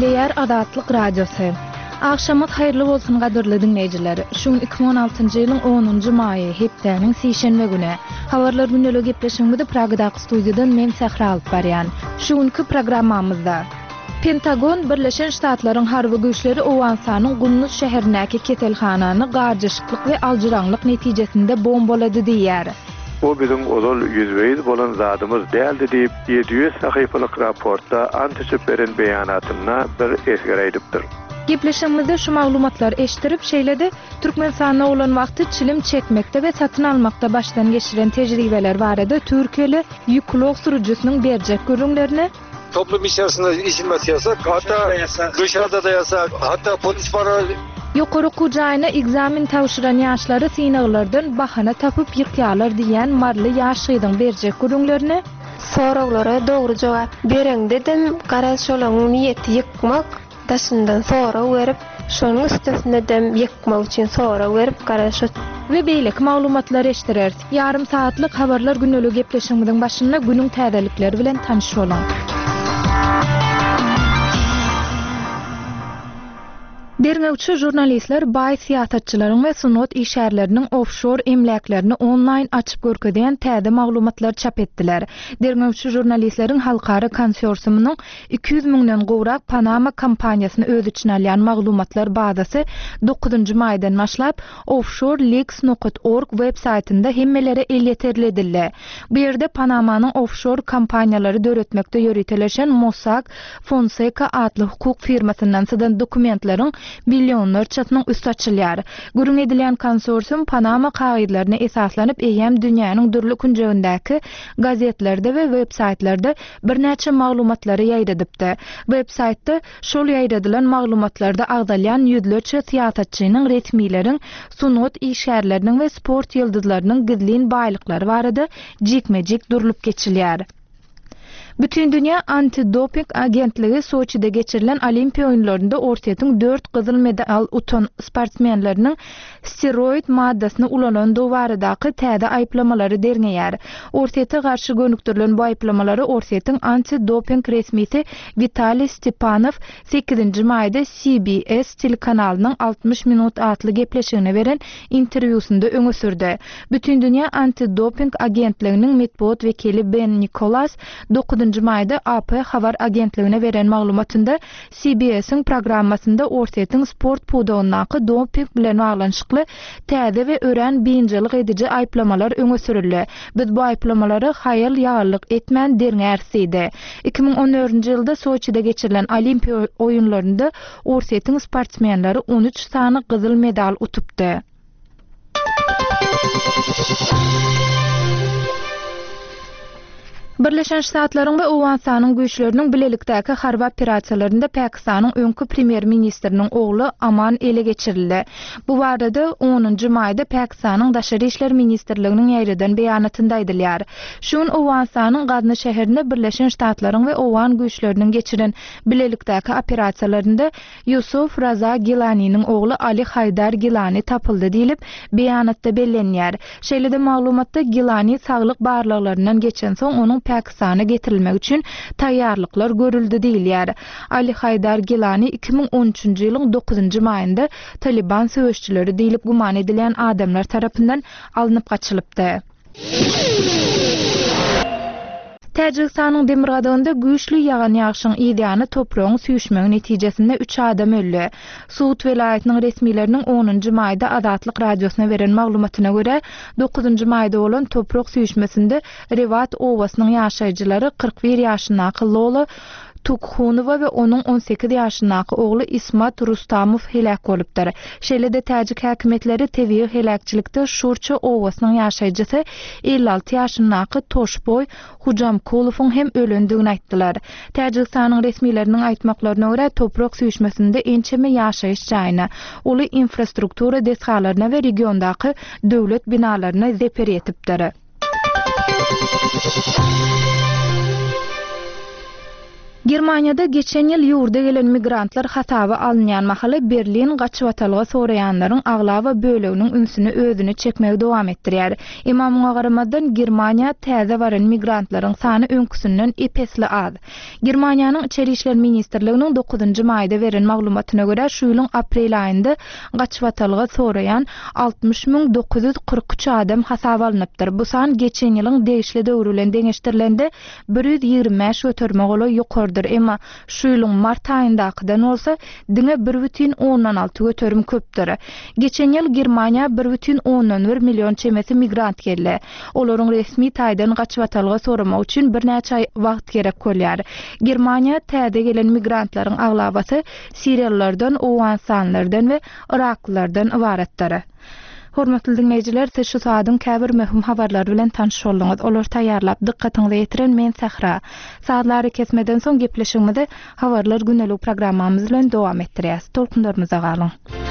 Däşleýär Adatlyk Radiosu. Akşamyz haýyrly bolsun gadyrly dinleýijiler. Şuň 2016-njy ýylyň 10-njy maýy hepdeniň sişenbe güni. Habarlar günlegi gepleşigimizde Pragadaky studiýadan men Sahra alyp barýan. Şuňky programmamyzda Pentagon Birleşen Ştatlaryň harby güýçleri Owansanyň Gunduz şäherindäki ketelhanany garjyşyklyk we aljyraňlyk netijesinde bombalady diýär. O bizim ozal yüzbeyiz bolan zadımız däldi diýip 700 sahypalyk raportda antysip beren beýanatyna bir esger aýdypdyr. Gepleşigimizde şu maglumatlar eşdirip şeýlede Türkmenistanda bolan wagty çilim çekmekde we satyn almakda başdan geçiren tejribeler barada Türkiýeli ýüklok sürüjüsiniň berjek görüňlerini toplum içerisinde içilmesi yasak, hatta dışarıda da yasak, hatta polis var. Ýokary kujaýyna egzamin tawşyran ýaşlary synaglardan bahana tapyp ýykýarlar diýen marly ýaşydyň berjek görüňlerini soraglara dogry jogap bereň dedim. Garaşolaň niýeti ýykmak, daşyndan sorag berip, şonuň üstesinde dem ýykmak üçin sorag berip garaşy we beýlek maglumatlar eşdirer. Yarım saatlyk habarlar günlegi gepleşigimiziň başynda günüň täzelikleri bilen tanış bolan. Derňewçi jurnalistler baý siýasatçylaryň we sunat işärleriniň offshore emläklerini online açyp görkezýän täze maglumatlar çap etdiler. Derňewçi jurnalistleriň halkary konsorsiumynyň 200 000-den gowrak Panama kompaniýasyny öz içine alýan maglumatlar bazasy 9-njy maýdan başlap offshoreleaks.org web saytynda hemmeleri el ýeterledildi. Bu ýerde Panamanyň offshore kompaniýalary döretmekde ýöreteleşen Mossack Fonseca adly hukuk firmasyndan sydan dokumentlaryň milyonlar çatynyň üst açylýar. Gürün edilen konsorsium Panama kagydlaryna esaslanyp eýem dünýäniň dürli künjegindäki gazetlerde we web saytlarda birnäçe maglumatlary ýaýradypdy. Web saytda şol ýaýradylan maglumatlarda agdalýan ýüzlerçe siýasatçynyň, resmiýleriň, sunat işärleriniň we sport ýyldızlarynyň gizlin baýlyklary barada jikmejik durulyp geçilýär. Bütün dünya anti-doping agentligi Soçida geçirilen Olimpiya oyunlarında ortaýatyň 4 gyzyl medal utan sportmenleriniň steroid maddasyny ulanan dowaradaky täze aýplamalary derňeýär. Ortaýata garşy gönükdirilen bu aýplamalary ortaýatyň anti-doping resmisi Vitaliy Stepanov 8-nji maýda CBS telekanalynyň 60 minut atly gepleşigine beren interwýusynda öňe sürdi. Bütün dünya anti-doping agentliginiň medpuat wekili Ben Nicholas 9-njy maýda AP habar agentligine beren maglumatynda CBS-iň programmasynda ortaýatyň sport pudawynaky doping bilen baglanşykly täze we ören beýinjelik edici aýplamalar öňe sürildi. Biz bu aýplamalary haýal ýagylyk etmän derňärdi. 2014-nji ýylda Soçida geçirilen Olimpiya oyunlarynda ortaýatyň sportmenleri 13 sany gyzyl medal utupdy. Birleşen Ştatlaryň we Owansanyň güýçleriniň bilelikdäki harby operasiýalaryna Pakistanyň öňkü premier ministriniň ogly Aman ele geçirildi. Bu barada 10-njy maýda Pakistanyň Daşary işler ministrliginiň ýaýradan beýanatynda aýdylýar. Şuň Owansanyň Gadna şäherinde Birleşen Ştatlaryň we Owan güýçleriniň geçiren bilelikdäki operasiýalarynda Yusuf Raza Gilaniň ogly Ali Haydar Gilani tapyldy diýilip beýanatda bellenýär. Şeýlede maglumatda Gilani saglyk barlyklarynyň geçen soň onuň Pakistana getirilmek üçin taýýarlyklar görüldi diýilýär. Ali Haydar Gilani 2013-nji ýylyň 9-njy maýynda Taliban söwüşçileri diýilip guman edilen adamlar tarapyndan alınıp gaçylypdy. Täjikistanyň Demirgadagynda güýçli ýagan ýagşyň ýygyny topragyň süýşmegi netijesinde 3 adam öldü. Suud welaýatynyň resmiýleriniň 10-njy maýda Adatlyk radiosyna beren maglumatyna görä, 9-njy maýda bolan toprak süýşmesinde Revat owasynyň ýaşaýjylary 41 ýaşyndaky Lola Tukhunowa we onuň 18 ýaşyndaky ogly İsmat Rustamow helak bolupdyr. Şeýlede täjik häkimetleri tebii helakçylykda Şurça owasynyň ýaşaýjysy 56 ýaşyndaky Toşboy Hujamkulowyň hem ölendigini aýtdylar. Täjikistanyň resmiýleriniň aýtmaklaryna görä toprak süýşmesinde ençeme ýaşaýyş jaýyna, uly infrastruktura destgalaryna we regiondaky döwlet binalaryna zeper etipdir. Germaniýada geçen ýyl ýurda gelen migrantlar hasaba alınýan mahaly Berlin gaçywatalga soraýanlaryň aglawa böleginiň ünsüni özüne çekmegi dowam etdirýär. Imamyňa garamadan Germaniýa täze baran migrantlaryň sany öňküsünden epesli az. Germaniýanyň Içeri işler ministrliginiň 9-njy maýda beren maglumatyna görä şu ýylyň aprel aýynda gaçywatalga soraýan 60.943 adam hasaba alınıpdyr. Bu san geçen ýylyň degişli döwrü bilen deňeşdirilende 125 götürme goly ýokary. Emma şu ýylyň mart aýyndakydan bolsa diňe 1,16 götürüm köpdir. Geçen ýyl Germaniýa 1,11 million çemesi migrant geldi. Olaryň resmi taýdan gaçywatalga soramak üçin bir näçe aý wagt gerek bolýar. Germaniýa täze gelen migrantlaryň aglabasy Siriýalılardan, Owganstanlardan we Iraklylardan ibaretdir. Hormatly dinleýijiler, siz şu saatyň käbir möhüm habarlary bilen tanış boldyňyz. Olar taýýarlap dikkatiňizi ýetiren men Sahra. Saatlary kesmeden soň gepleşigimizde habarlar günelük programmamyz bilen dowam etdirýäs. Tolkunlarymyza galyň.